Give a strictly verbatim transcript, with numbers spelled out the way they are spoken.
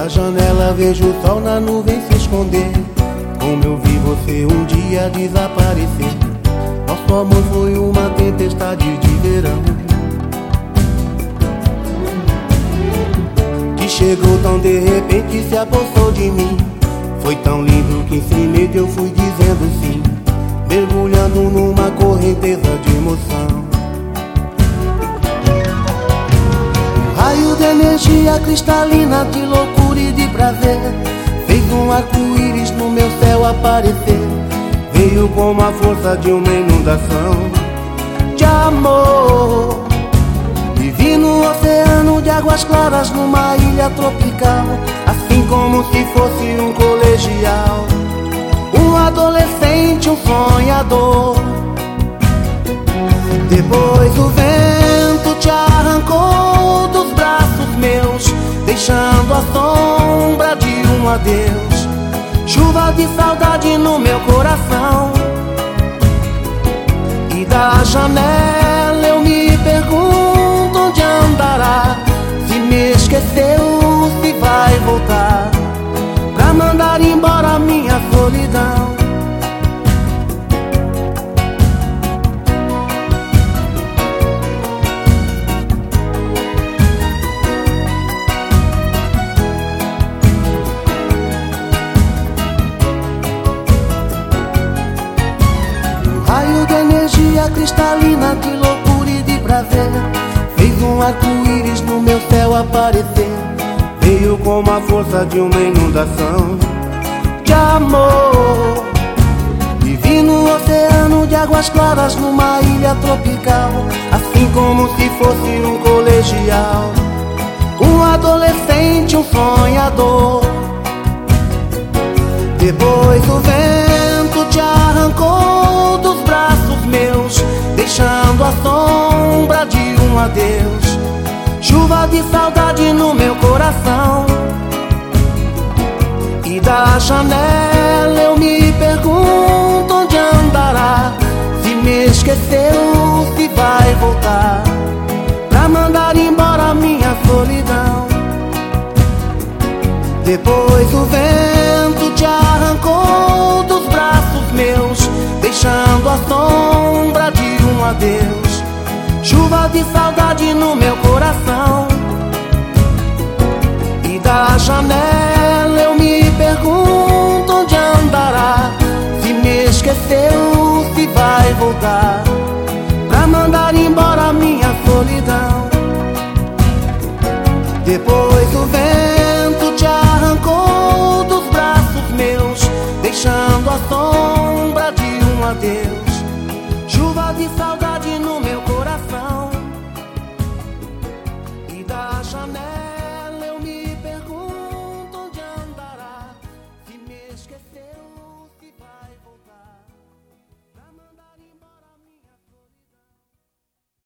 Da janela vejo o sol na nuvem se esconder. Como eu vi você um dia desaparecer. Nosso amor foi uma tempestade de verão, que chegou tão de repente e se apossou de mim. Foi tão lindo que sem medo eu fui dizendo sim, mergulhando numa correnteza de emoção. Raio de energia cristalina, de loucura e de prazer, fez um arco-íris no meu céu aparecer. Veio como a força de uma inundação de amor. Vivi no oceano de águas claras, numa ilha tropical, assim como se fosse um colegial, um adolescente, um sonhador. Depois o vento te arrancou dos braços meus, deixando a sombra de um adeus. Chuva de saudade no meu coração. E da janela eu me pergunto onde andará. Se me esqueceu, se vai voltar pra mandar embora a minha solidão. Raio de energia cristalina, de loucura e de prazer, fez um arco-íris no meu céu aparecer. Veio como a força de uma inundação de amor. Vivi no oceano de águas claras, numa ilha tropical, assim como se fosse um colegial, um adolescente, um sonhador. Depois o vento te arrancou dos braços meus, deixando a sombra de um adeus. Chuva de saudade no meu coração. E da janela eu me pergunto onde andará. Se me esqueceu, se vai voltar pra mandar embora a minha solidão. Depois o vento te arrancou dos braços meus, deixando a sombra de um adeus. Chuva de saudade no meu coração. E da janela eu me pergunto onde andará. Se me esqueceu, se vai voltar pra mandar embora a minha solidão. Depois o vento te arrancou dos braços meus, deixando a sombra de um adeus. Chuva de saudade no meu